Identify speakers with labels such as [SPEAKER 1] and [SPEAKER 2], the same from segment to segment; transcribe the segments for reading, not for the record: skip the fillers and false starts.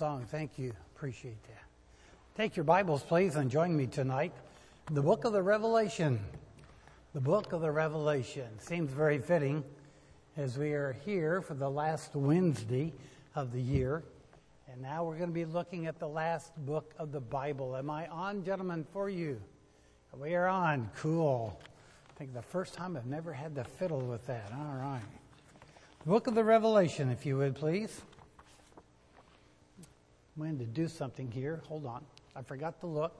[SPEAKER 1] song. Thank you. Appreciate that. Take your Bibles, please, and join me tonight in the book of the Revelation. The book of the Revelation. Seems very fitting as we are here for the last Wednesday of the year. And now we're going to be looking at the last book of the Bible. Am I on, gentlemen, for you? We are on. Cool. I think the first time I've never had to fiddle with that. All right. The book of the Revelation, if you would, please. I'm going to do something here. Hold on. I forgot to look.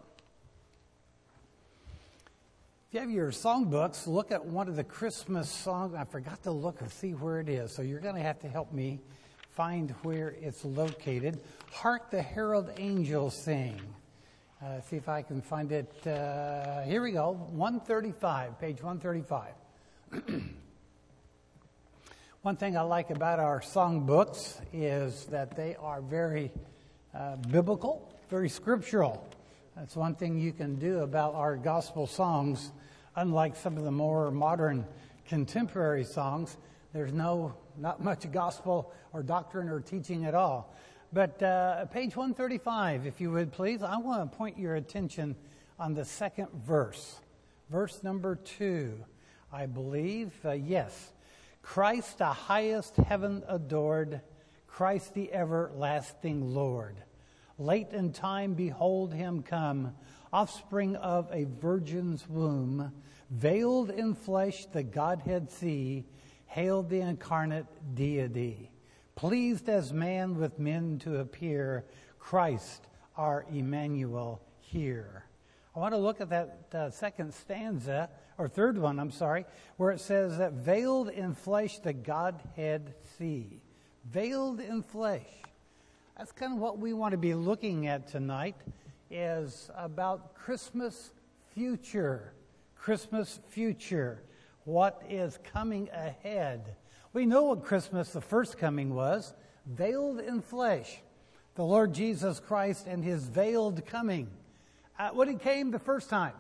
[SPEAKER 1] If you have your songbooks, look at one of the Christmas songs. I forgot to look and see where it is. So you're going to have to help me find where it's located. Hark the Herald Angels Sing. See if I can find it. Here we go. 135, page 135. One thing I like about our songbooks is that they are very biblical, very scriptural. That's one thing you can do about our gospel songs. Unlike some of the more modern contemporary songs, there's not much gospel or doctrine or teaching at all. But page 135, if you would please, I want to point your attention on the second verse. Verse number 2, I believe, yes. Christ the highest heaven adored, Christ the everlasting Lord. Late in time, behold him come, offspring of a virgin's womb, veiled in flesh the Godhead see, hailed the incarnate deity. Pleased as man with men to appear, Christ our Emmanuel here. I want to look at that second stanza, or third one, where it says that veiled in flesh the Godhead see. Veiled in flesh. That's kind of what we want to be looking at tonight, is about Christmas future. Christmas future. What is coming ahead? We know what Christmas, the first coming, was. Veiled in flesh. The Lord Jesus Christ and his veiled coming. When he came the first time,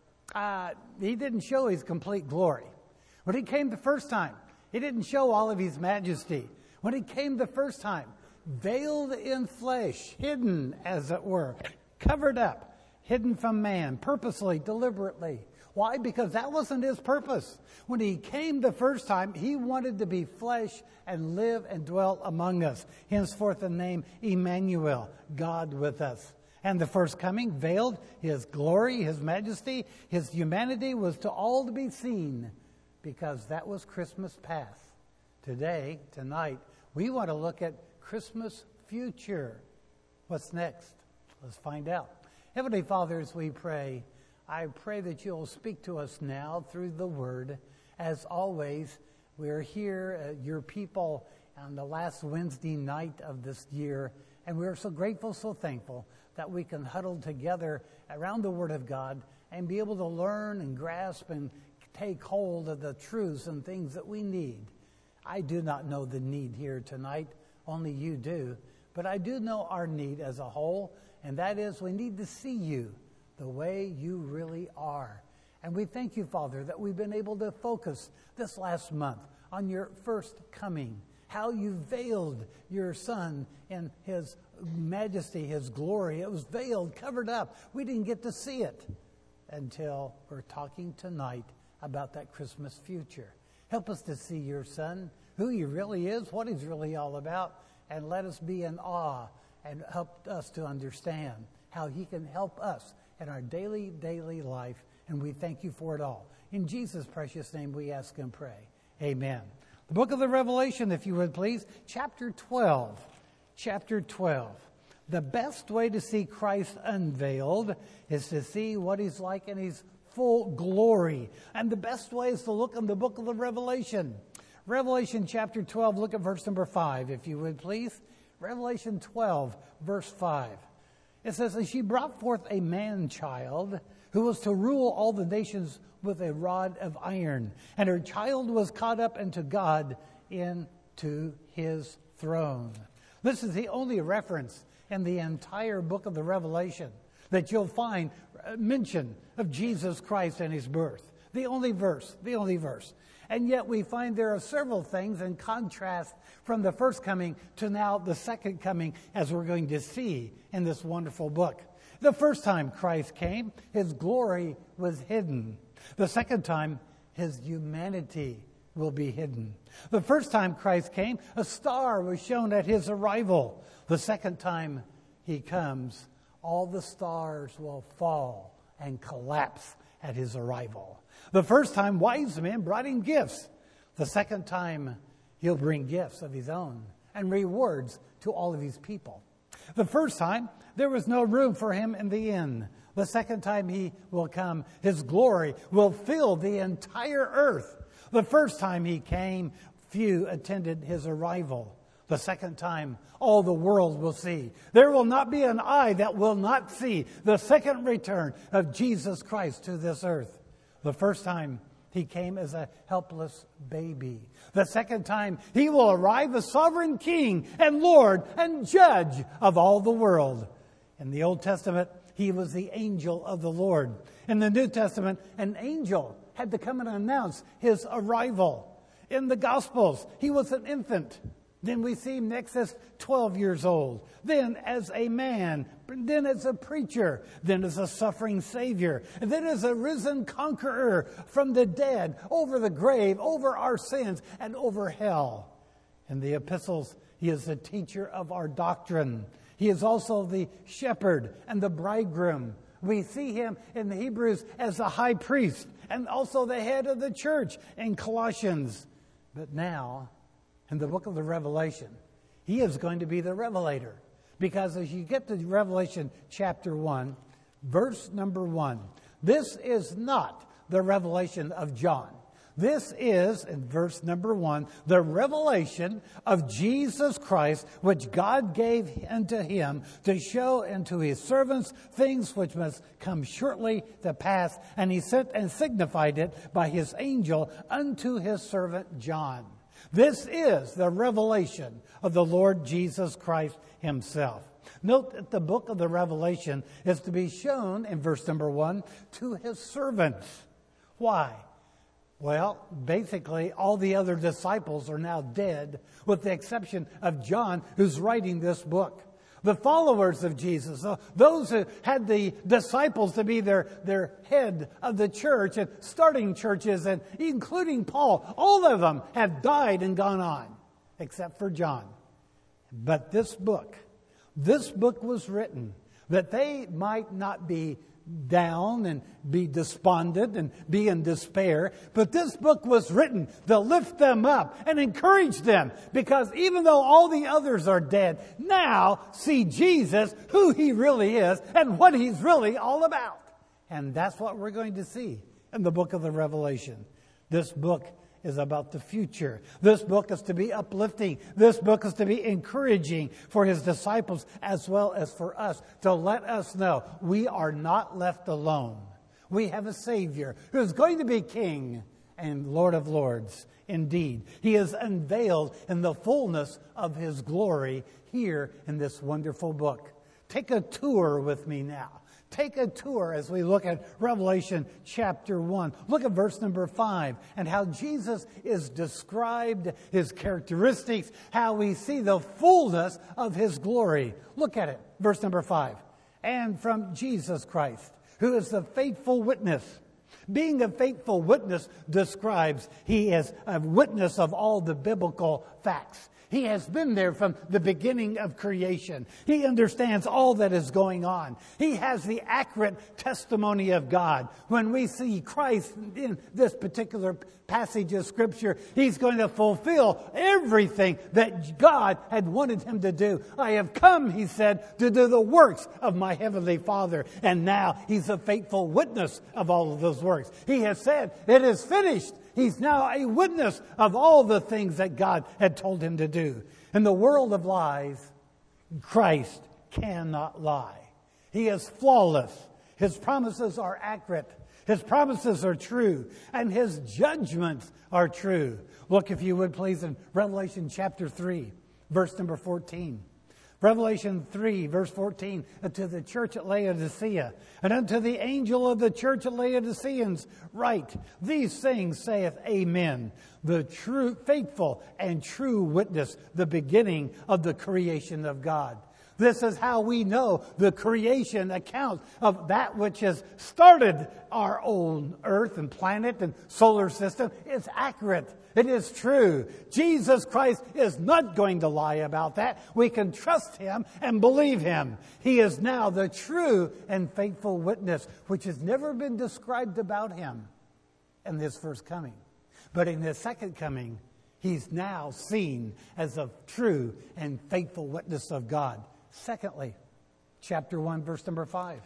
[SPEAKER 1] he didn't show his complete glory. When he came the first time, he didn't show all of his majesty. When he came the first time, veiled in flesh, hidden, as it were, covered up, hidden from man, purposely, deliberately. Why? Because that wasn't his purpose. When he came the first time, he wanted to be flesh and live and dwell among us. Henceforth the name Emmanuel, God with us. And the first coming, veiled, his glory, his majesty, his humanity was to all to be seen, because that was Christmas past. Today, tonight, we want to look at Christmas future. What's next? Let's find out. Heavenly Father, as we pray, I pray that you'll speak to us now through the Word. As always, we're here, your people, on the last Wednesday night of this year, and we're so grateful, so thankful that we can huddle together around the Word of God and be able to learn and grasp and take hold of the truths and things that we need. I do not know the need here tonight. Only you do. But I do know our need as a whole, and that is we need to see you the way you really are. And we thank you, Father, that we've been able to focus this last month on your first coming, how you veiled your Son in his majesty, his glory. It was veiled, covered up. We didn't get to see it until we're talking tonight about that Christmas future. Help us to see your Son, who he really is, what he's really all about, and let us be in awe and help us to understand how he can help us in our daily life, and we thank you for it all. In Jesus' precious name we ask and pray. Amen. The book of the Revelation, if you would please, chapter 12. Chapter 12. The best way to see Christ unveiled is to see what he's like in his full glory. And the best way is to look in the book of the Revelation. Revelation chapter 12, look at verse number 5, if you would please. Revelation 12, verse 5. It says, and she brought forth a man-child who was to rule all the nations with a rod of iron. And her child was caught up into God, into his throne. This is the only reference in the entire book of the Revelation that you'll find mention of Jesus Christ and his birth. The only verse. And yet we find there are several things in contrast from the first coming to now the second coming, as we're going to see in this wonderful book. The first time Christ came, his glory was hidden. The second time, his humanity will be hidden. The first time Christ came, a star was shown at his arrival. The second time he comes, all the stars will fall and collapse at his arrival. The first time, wise men brought him gifts. The second time, he'll bring gifts of his own and rewards to all of his people. The first time, there was no room for him in the inn. The second time he will come, his glory will fill the entire earth. The first time he came, few attended his arrival. The second time, all the world will see. There will not be an eye that will not see the second return of Jesus Christ to this earth. The first time, he came as a helpless baby. The second time, he will arrive as sovereign king and Lord and judge of all the world. In the Old Testament, he was the angel of the Lord. In the New Testament, an angel had to come and announce his arrival. In the Gospels, he was an infant. Then we see him next as 12 years old. Then as a man. Then as a preacher. Then as a suffering Savior. And then as a risen conqueror from the dead, over the grave, over our sins, and over hell. In the epistles, he is the teacher of our doctrine. He is also the shepherd and the bridegroom. We see him in the Hebrews as the high priest and also the head of the church in Colossians. But now, in the book of the Revelation, he is going to be the revelator. Because as you get to Revelation chapter 1, verse number 1, this is not the revelation of John. This is, in verse number 1, the revelation of Jesus Christ, which God gave unto him to show unto his servants things which must come shortly to pass. And he sent and signified it by his angel unto his servant John. This is the revelation of the Lord Jesus Christ himself. Note that the book of the Revelation is to be shown, in verse number 1, to his servants. Why? Well, basically, all the other disciples are now dead, with the exception of John, who's writing this book. The followers of Jesus, those who had the disciples to be their head of the church and starting churches, and including Paul, all of them have died and gone on, except for John. But this book was written that they might not be down and be despondent and be in despair. But this book was written to lift them up and encourage them, because even though all the others are dead, now see Jesus, who he really is and what he's really all about. And that's what we're going to see in the book of the Revelation. This book is about the future. This book is to be uplifting. This book is to be encouraging for his disciples as well as for us, to let us know we are not left alone. We have a Savior who is going to be King and Lord of Lords. Indeed, he is unveiled in the fullness of his glory here in this wonderful book. Take a tour with me now. Take a tour as we look at Revelation chapter 1. Look at verse number 5 and how Jesus is described, his characteristics, how we see the fullness of his glory. Look at it, verse number 5. And from Jesus Christ, who is the faithful witness. Being a faithful witness describes he is a witness of all the biblical facts. He has been there from the beginning of creation. He understands all that is going on. He has the accurate testimony of God. When we see Christ in this particular passage of Scripture, he's going to fulfill everything that God had wanted him to do. I have come, he said, to do the works of my heavenly Father. And now he's a faithful witness of all of those works. He has said, it is finished. He's now a witness of all the things that God had told him to do. In the world of lies, Christ cannot lie. He is flawless. His promises are accurate. His promises are true. And his judgments are true. Look, if you would please, in Revelation chapter 3, verse number 14. Revelation 3, verse 14, to the church at Laodicea, and unto the angel of the church at Laodiceans write, these things saith Amen, the true, faithful and true witness, the beginning of the creation of God. This is how we know the creation account of that which has started our own earth and planet and solar system is accurate. It is true. Jesus Christ is not going to lie about that. We can trust Him and believe Him. He is now the true and faithful witness, which has never been described about Him in His first coming. But in His second coming, He's now seen as a true and faithful witness of God. Secondly, chapter 1, verse number 5.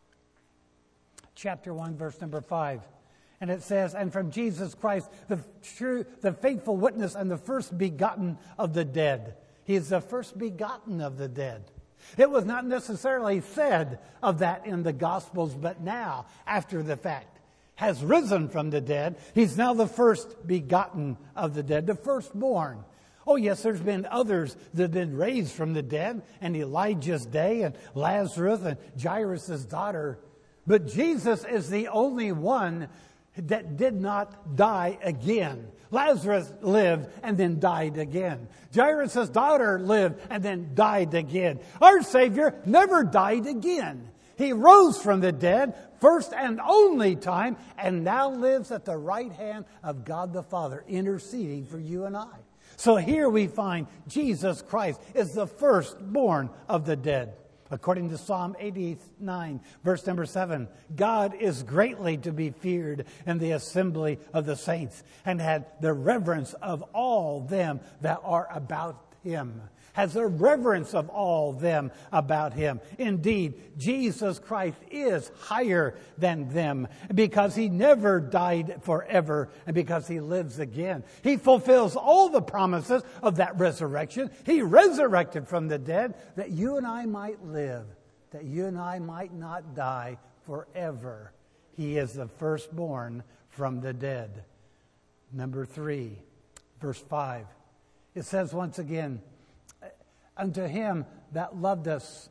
[SPEAKER 1] Chapter 1, verse number 5. And it says, and from Jesus Christ, the faithful witness and the first begotten of the dead. He is the first begotten of the dead. It was not necessarily said of that in the Gospels, but now, after the fact, has risen from the dead. He's now the first begotten of the dead, the firstborn. Oh, yes, there's been others that have been raised from the dead, and Elijah's day, and Lazarus, and Jairus' daughter. But Jesus is the only one that did not die again. Lazarus lived and then died again. Jairus' daughter lived and then died again. Our Savior never died again. He rose from the dead, first and only time, and now lives at the right hand of God the Father, interceding for you and I. So here we find Jesus Christ is the firstborn of the dead. According to Psalm 89, verse number 7, God is greatly to be feared in the assembly of the saints, and had the reverence of all them that are about Him. Has the reverence of all them about Him. Indeed, Jesus Christ is higher than them because He never died forever and because He lives again. He fulfills all the promises of that resurrection. He resurrected from the dead that you and I might live, that you and I might not die forever. He is the firstborn from the dead. Number 3, verse 5. It says once again, unto Him that loved us.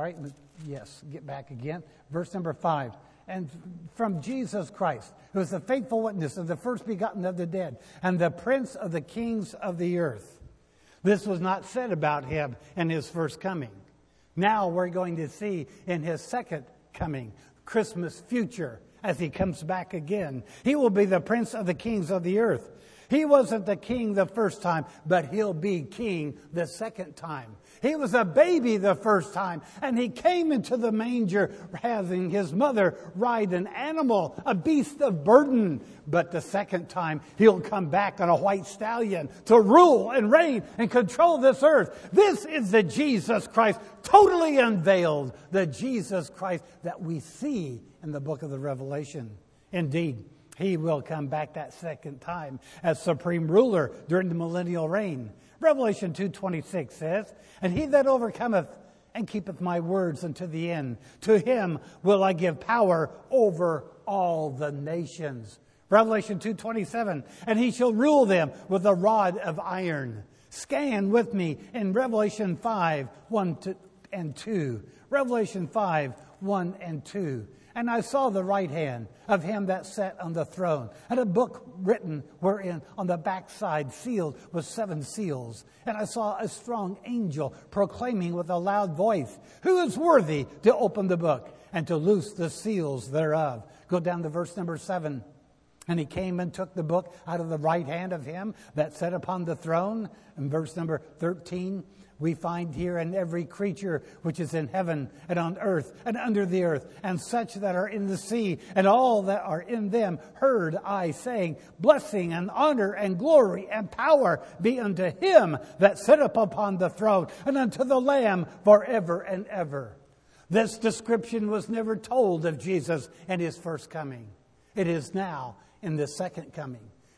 [SPEAKER 1] Get back again. Verse number 5. And from Jesus Christ, who is the faithful witness of the first begotten of the dead, and the prince of the kings of the earth. This was not said about Him in His first coming. Now we're going to see in His second coming, Christmas future, as He comes back again. He will be the prince of the kings of the earth. He wasn't the king the first time, but He'll be king the second time. He was a baby the first time, and He came into the manger having His mother ride an animal, a beast of burden. But the second time, He'll come back on a white stallion to rule and reign and control this earth. This is the Jesus Christ, totally unveiled, the Jesus Christ that we see in the book of the Revelation. Indeed, He will come back that second time as supreme ruler during the millennial reign. Revelation 2:26 says, and he that overcometh and keepeth my words unto the end, to him will I give power over all the nations. Revelation 2:27, and he shall rule them with a rod of iron. Scan with me in Revelation 5, 1 and 2. Revelation 5, 1 and 2. And I saw the right hand of Him that sat on the throne, and a book written wherein on the backside sealed with 7 seals. And I saw a strong angel proclaiming with a loud voice, who is worthy to open the book and to loose the seals thereof? Go down to verse number 7. And he came and took the book out of the right hand of Him that sat upon the throne. In verse number 13, we find here, and every creature which is in heaven and on earth and under the earth, and such that are in the sea, and all that are in them, heard I saying, blessing and honor and glory and power be unto Him that sitteth upon the throne, and unto the Lamb forever and ever. This description was never told of Jesus in His first coming. It is now in the second coming.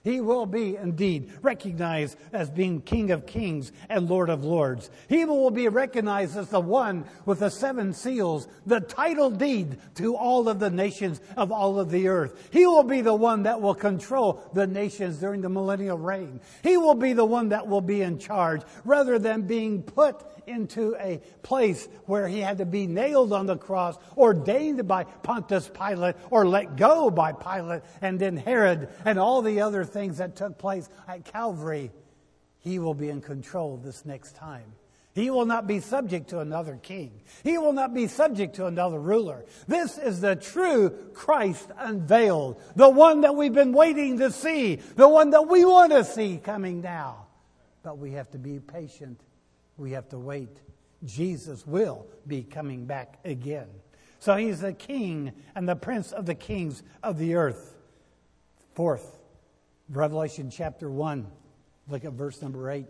[SPEAKER 1] He will be indeed recognized as being King of Kings and Lord of Lords. He will be recognized as the one with the 7 seals, the title deed to all of the nations of all of the earth. He will be the one that will control the nations during the millennial reign. He will be the one that will be in charge rather than being put into a place where he had to be nailed on the cross, ordained by Pontius Pilate, or let go by Pilate, and then Herod, and all the other things that took place at Calvary. He will be in control this next time. He will not be subject to another king. He will not be subject to another ruler. This is the true Christ unveiled, the one that we've been waiting to see, the one that we want to see coming now. But we have to be patient. We have to wait. Jesus will be coming back again. So he's the King and the Prince of the kings of the earth. 4th, Revelation chapter 1. Look at verse number 8.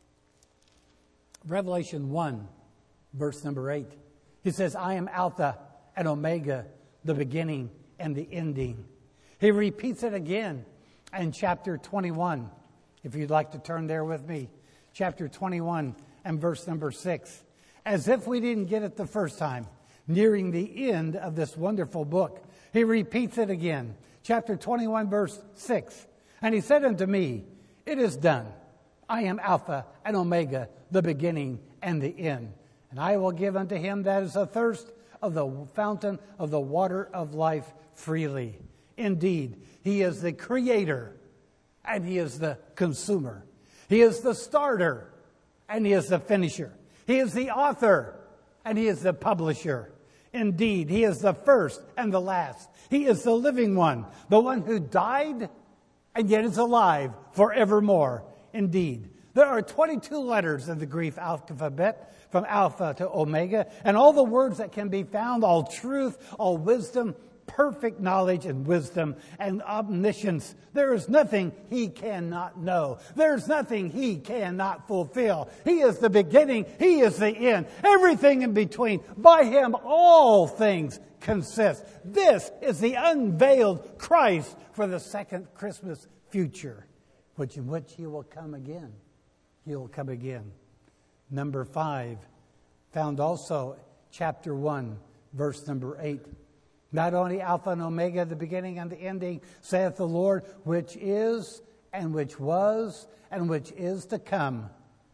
[SPEAKER 1] Revelation 1, verse number 8. He says, I am Alpha and Omega, the beginning and the ending. He repeats it again in chapter 21. If you'd like to turn there with me. Chapter 21 and verse number 6. As if we didn't get it the first time, nearing the end of this wonderful book, he repeats it again. Chapter 21, verse 6. And he said unto me, it is done. I am Alpha and Omega, the beginning and the end. And I will give unto him that is athirst of the fountain of the water of life freely. Indeed, he is the creator and he is the consumer. He is the starter and he is the finisher. He is the author and he is the publisher. Indeed, he is the first and the last. He is the living one, the one who died and yet is alive forevermore. Indeed, there are 22 letters in the Greek alphabet, from Alpha to Omega, and all the words that can be found, all truth, all wisdom, perfect knowledge and wisdom and omniscience. There is nothing he cannot know. There's nothing he cannot fulfill. He is the beginning. He is the end. Everything in between. By him, all things consist. This is the unveiled Christ for the second Christmas future, in which he will come again. He will come again. Number 5, found also chapter 1, verse number 8. Not only Alpha and Omega, the beginning and the ending, saith the Lord, which is, and which was, and which is to come.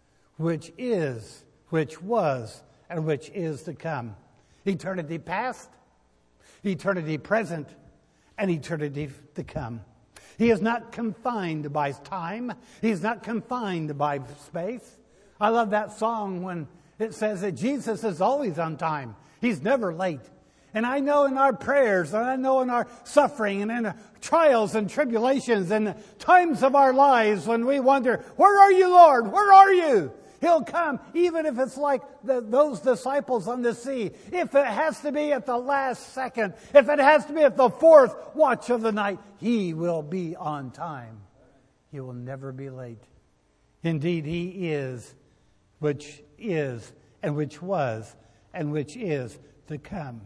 [SPEAKER 1] Which is, which was, and which is to come. Eternity past, eternity present, and eternity to come. He is not confined by time. He's not confined by space. I love that song when it says that Jesus is always on time. He's never late. And I know in our prayers, and I know in our suffering, and in the trials and tribulations, and the times of our lives when we wonder, where are you, Lord? Where are you? He'll come, even if it's like those disciples on the sea. If it has to be at the last second, if it has to be at the 4th watch of the night, he will be on time. He will never be late. Indeed, he is, which is, and which was, and which is to come.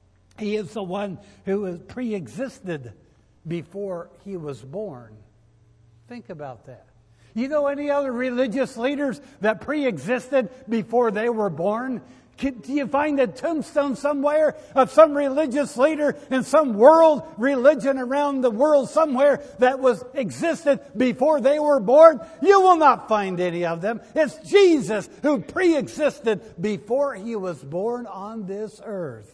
[SPEAKER 1] He is the one who was pre-existed before he was born. Think about that. You know any other religious leaders that pre-existed before they were born? Do you find a tombstone somewhere of some religious leader in some world religion around the world somewhere that existed before they were born? You will not find any of them. It's Jesus who pre-existed before he was born on this earth.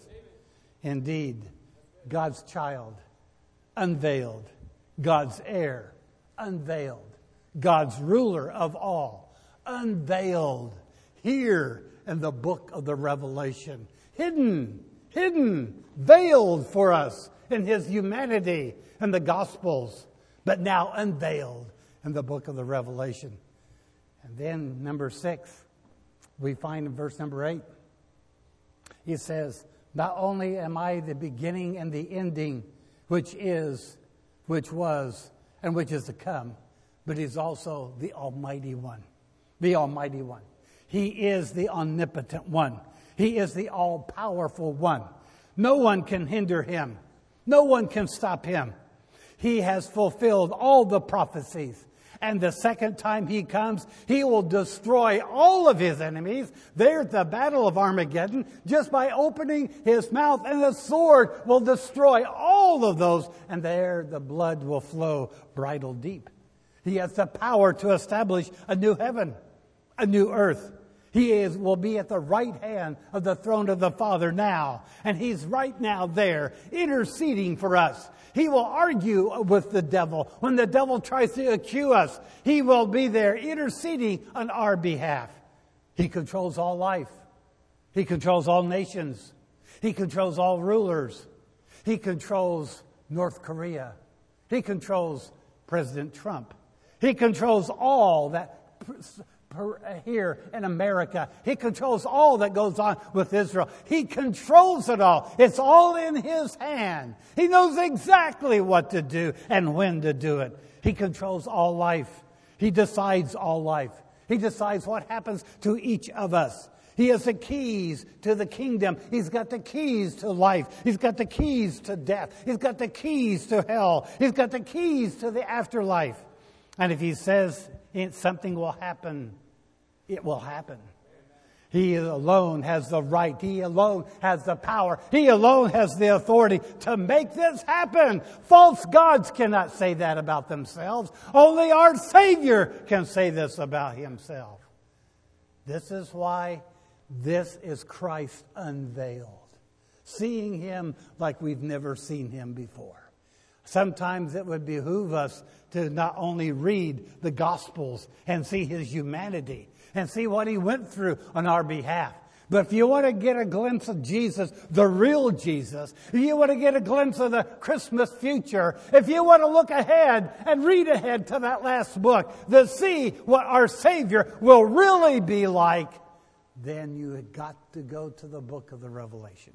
[SPEAKER 1] Indeed, God's child, unveiled. God's heir, unveiled. God's ruler of all, unveiled here in the book of the Revelation. Hidden, veiled for us in his humanity in the Gospels, but now unveiled in the book of the Revelation. And then number 6, we find in verse number 8, he says, not only am I the beginning and the ending, which is, which was, and which is to come, but he's also the Almighty One. The Almighty One. He is the omnipotent one. He is the all-powerful one. No one can hinder him. No one can stop him. He has fulfilled all the prophecies. And the second time he comes, he will destroy all of his enemies. There's the battle of Armageddon. Just by opening his mouth, and the sword will destroy all of those. And there the blood will flow bridle deep. He has the power to establish a new heaven, a new earth. He will be at the right hand of the throne of the Father now. And he's right now there interceding for us. He will argue with the devil. When the devil tries to accuse us, he will be there interceding on our behalf. He controls all life. He controls all nations. He controls all rulers. He controls North Korea. He controls President Trump. He controls all that here in America. He controls all that goes on with Israel. He controls it all. It's all in his hand. He knows exactly what to do and when to do it. He controls all life. He decides all life. He decides what happens to each of us. He has the keys to the kingdom. He's got the keys to life. He's got the keys to death. He's got the keys to hell. He's got the keys to the afterlife. And if he says something will happen, it will happen. He alone has the right. He alone has the power. He alone has the authority to make this happen. False gods cannot say that about themselves. Only our Savior can say this about himself. This is why this is Christ unveiled. Seeing him like we've never seen him before. Sometimes it would behoove us to not only read the Gospels and see his humanity and see what he went through on our behalf. But if you want to get a glimpse of Jesus, the real Jesus, if you want to get a glimpse of the Christmas future, if you want to look ahead and read ahead to that last book to see what our Savior will really be like, then you have got to go to the book of the Revelation.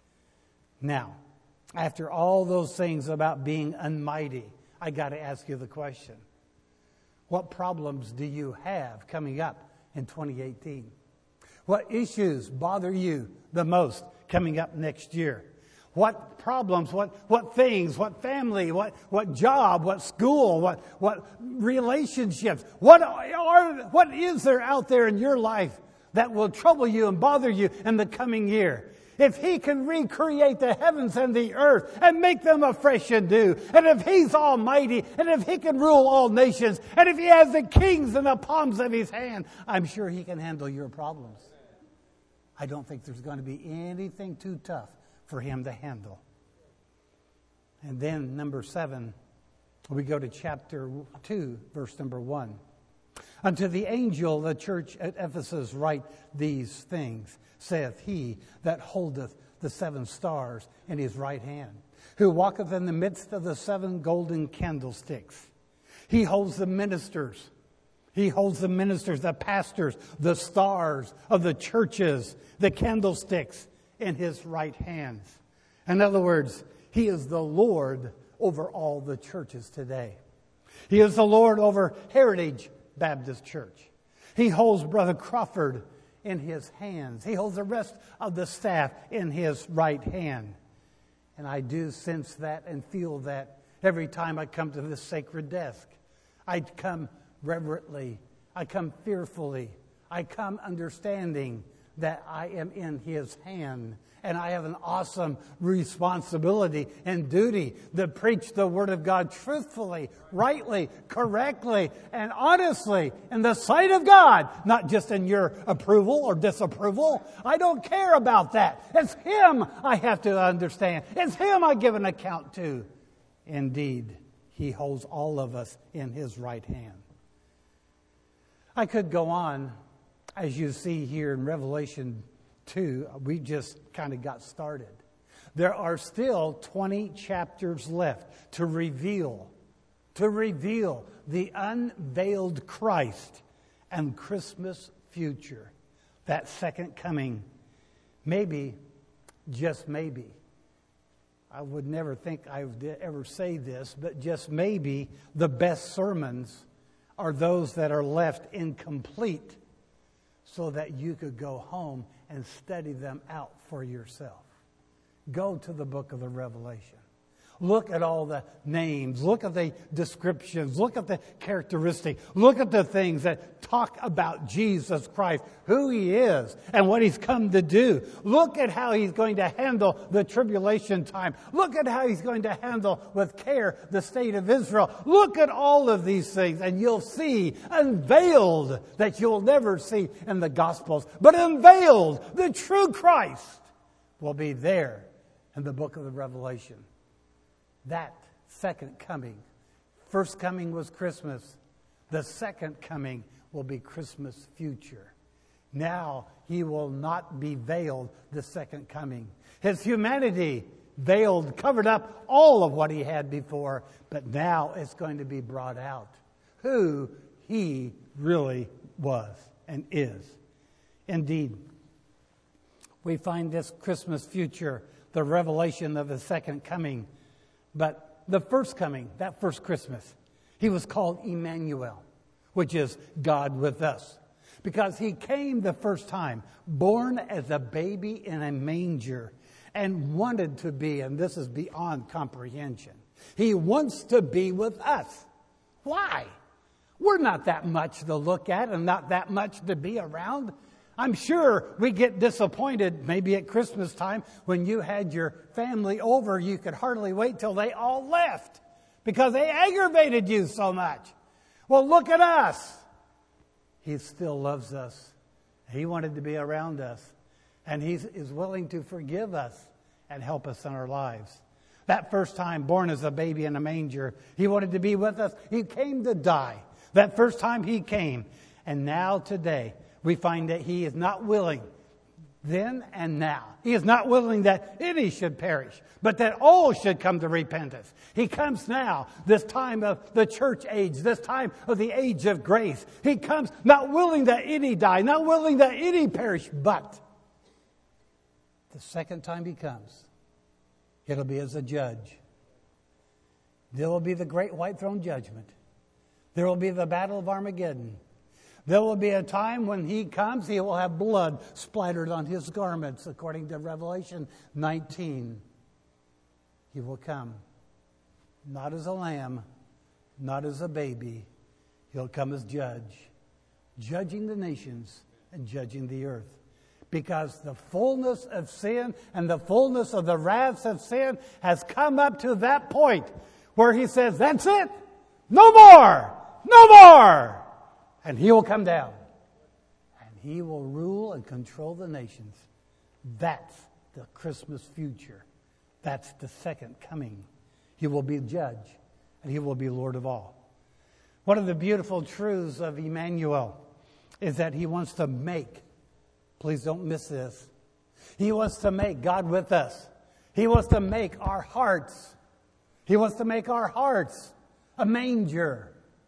[SPEAKER 1] Now, after all those things about being almighty, I got to ask you the question. What problems do you have coming up in 2018? What issues bother you the most coming up next year? What problems, what things, what family, what job, what school, what relationships, what is there out there in your life that will trouble you and bother you in the coming year? If he can recreate the heavens and the earth and make them afresh and new, and if he's almighty, and if he can rule all nations, and if he has the kings in the palms of his hand, I'm sure he can handle your problems. I don't think there's going to be anything too tough for him to handle. And then number 7, we go to chapter 2, verse number 1. Unto the angel of the church at Ephesus write these things, saith he that holdeth the 7 stars in his right hand, who walketh in the midst of the 7 golden candlesticks. He holds the ministers. He holds the ministers, the pastors, the stars of the churches, the candlesticks in his right hands. In other words, he is the Lord over all the churches today. He is the Lord over Heritage Baptist Church. He holds Brother Crawford in his hands. He holds the rest of the staff in his right hand. And I do sense that and feel that every time I come to this sacred desk. I come reverently. I come fearfully. I come understanding that I am in his hand. And I have an awesome responsibility and duty to preach the Word of God truthfully, rightly, correctly, and honestly in the sight of God, not just in your approval or disapproval. I don't care about that. It's him I have to understand. It's him I give an account to. Indeed, he holds all of us in his right hand. I could go on, as you see here in Revelation 2, we just kind of got started. There are still 20 chapters left to reveal the unveiled Christ and Christmas future, that second coming. Maybe, just maybe, I would never think I would ever say this, but just maybe the best sermons are those that are left incomplete so that you could go home and study them out for yourself. Go to the book of the Revelation. Look at all the names. Look at the descriptions. Look at the characteristics. Look at the things that talk about Jesus Christ, who He is and what He's come to do. Look at how He's going to handle the tribulation time. Look at how He's going to handle with care the state of Israel. Look at all of these things and you'll see unveiled that you'll never see in the Gospels. But unveiled, the true Christ will be there in the book of the Revelation. That second coming. First coming was Christmas. The second coming will be Christmas future. Now He will not be veiled the second coming. His humanity veiled, covered up all of what He had before, but now it's going to be brought out. Who He really was and is. Indeed, we find this Christmas future, the revelation of the second coming. But the first coming, that first Christmas, He was called Emmanuel, which is God with us. Because He came the first time, born as a baby in a manger, and wanted to be, and this is beyond comprehension, He wants to be with us. Why? We're not that much to look at and not that much to be around. I'm sure we get disappointed maybe at Christmas time when you had your family over. You could hardly wait till they all left because they aggravated you so much. Well, look at us. He still loves us. He wanted to be around us. And He is willing to forgive us and help us in our lives. That first time, born as a baby in a manger, He wanted to be with us. He came to die. That first time He came. And now today, we find that He is not willing then and now. He is not willing that any should perish, but that all should come to repentance. He comes now, this time of the church age, this time of the age of grace. He comes not willing that any die, not willing that any perish, but the second time He comes, it'll be as a judge. There will be the great white throne judgment. There will be the battle of Armageddon. There will be a time when He comes, He will have blood splattered on His garments, according to Revelation 19. He will come, not as a lamb, not as a baby. He'll come as judge, judging the nations and judging the earth. Because the fullness of sin and the fullness of the wrath of sin has come up to that point where He says, that's it, no more, no more. And He will come down. And He will rule and control the nations. That's the Christmas future. That's the second coming. He will be judge. And He will be Lord of all. One of the beautiful truths of Emmanuel is that He wants to make, please don't miss this, He wants to make God with us. He wants to make our hearts. He wants to make our hearts a manger,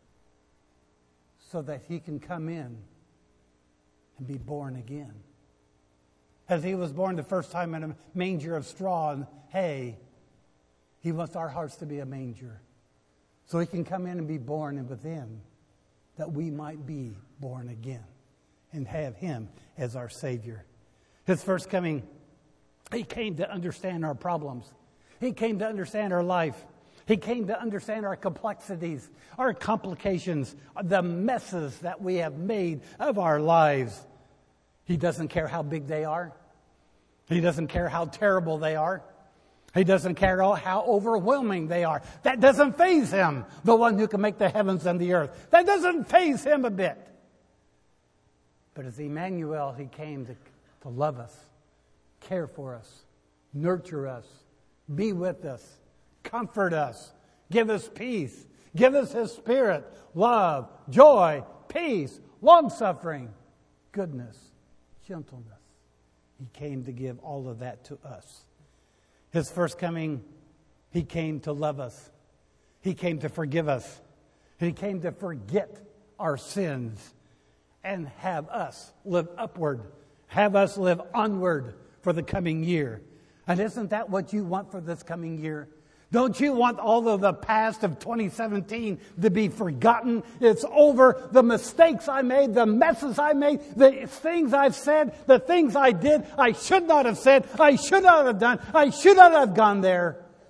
[SPEAKER 1] so that He can come in and be born again. As He was born the first time in a manger of straw and hay, He wants our hearts to be a manger. So He can come in and be born within, that we might be born again and have Him as our Savior. His first coming, He came to understand our problems. He came to understand our life. He came to understand our complexities, our complications, the messes that we have made of our lives. He doesn't care how big they are. He doesn't care how terrible they are. He doesn't care how overwhelming they are. That doesn't faze Him, the one who can make the heavens and the earth. That doesn't faze Him a bit. But as Emmanuel, He came to love us, care for us, nurture us, be with us, comfort us, give us peace, give us His Spirit, love, joy, peace, long-suffering, goodness, gentleness. He came to give all of that to us. His first coming, He came to love us. He came to forgive us. He came to forget our sins and have us live upward, have us live onward for the coming year. And isn't that what you want for this coming year? Don't you want all of the past of 2017 to be forgotten? It's over. The mistakes I made, the messes I made, the things I've said, the things I did, I should not have said, I should not have done, I should not have gone there.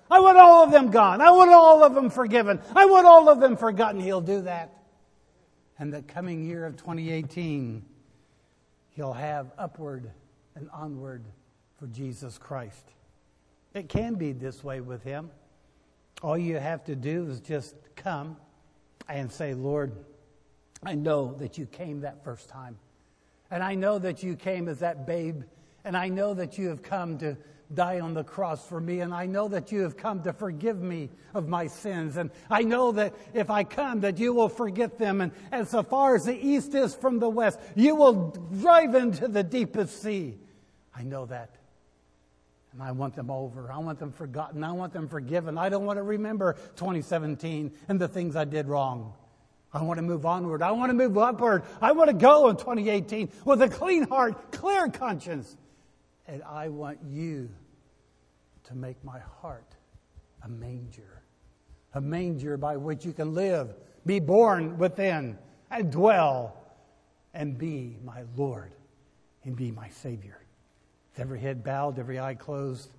[SPEAKER 1] I want all of them gone. I want all of them forgiven. I want all of them forgotten. He'll do that. And the coming year of 2018, He'll have upward and onward for Jesus Christ. It can be this way with Him. All you have to do is just come and say, Lord, I know that you came that first time. And I know that you came as that babe. And I know that you have come to die on the cross for me. And I know that you have come to forgive me of my sins. And I know that if I come, that you will forget them. And as far as the east is from the west, you will drive into the deepest sea. I know that. And I want them over. I want them forgotten. I want them forgiven. I don't want to remember 2017 and the things I did wrong. I want to move onward. I want to move upward. I want to go in 2018 with a clean heart, clear conscience. And I want you to make my heart a manger by which you can live, be born within, and dwell, and be my Lord and be my Savior. With every head bowed, every eye closed.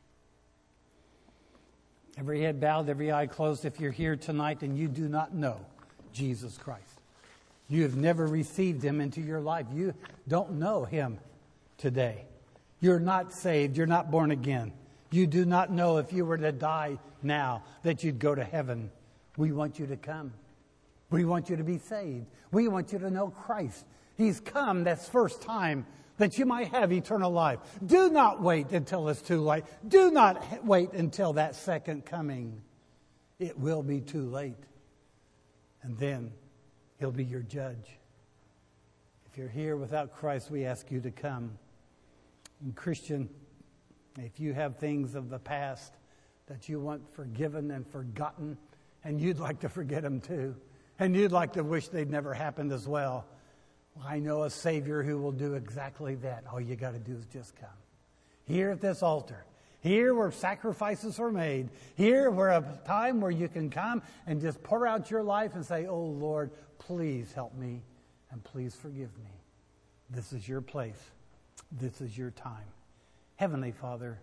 [SPEAKER 1] Every head bowed, every eye closed. If you're here tonight and you do not know Jesus Christ, you have never received Him into your life. You don't know Him today. You're not saved. You're not born again. You do not know if you were to die now that you'd go to heaven. We want you to come. We want you to be saved. We want you to know Christ. He's come this first time that you might have eternal life. Do not wait until it's too late. Do not wait until that second coming. It will be too late. And then He'll be your judge. If you're here without Christ, we ask you to come. And Christian, if you have things of the past that you want forgiven and forgotten, and you'd like to forget them too, and you'd like to wish they'd never happened as well, I know a Savior who will do exactly that. All you got to do is just come. Here at this altar, here where sacrifices are made, here where a time where you can come and just pour out your life and say, oh Lord, please help me and please forgive me. This is your place. This is your time. Heavenly Father,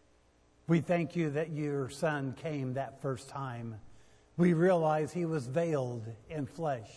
[SPEAKER 1] we thank you that your Son came that first time. We realize He was veiled in flesh.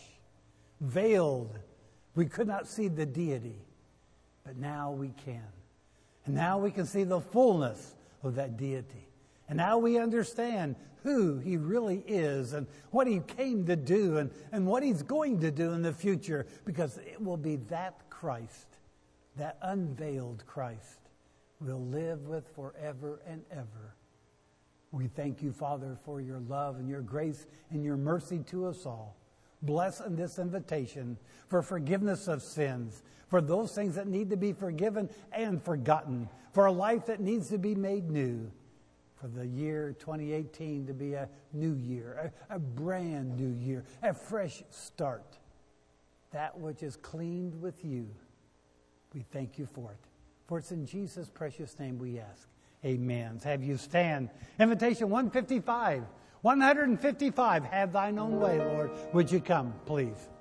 [SPEAKER 1] Veiled. We could not see the deity, but now we can. And now we can see the fullness of that deity. And now we understand who He really is and what He came to do and what He's going to do in the future, because it will be that Christ, that unveiled Christ, we'll live with forever and ever. We thank you, Father, for your love and your grace and your mercy to us all. Bless in this invitation for forgiveness of sins, for those things that need to be forgiven and forgotten, for a life that needs to be made new, for the year 2018 to be a new year, a brand new year, a fresh start, that which is cleaned with you. We thank you for it. For it's in Jesus' precious name we ask. Amen. Have you stand. Invitation 155. 155. Have thine own way, Lord. Would you come, please?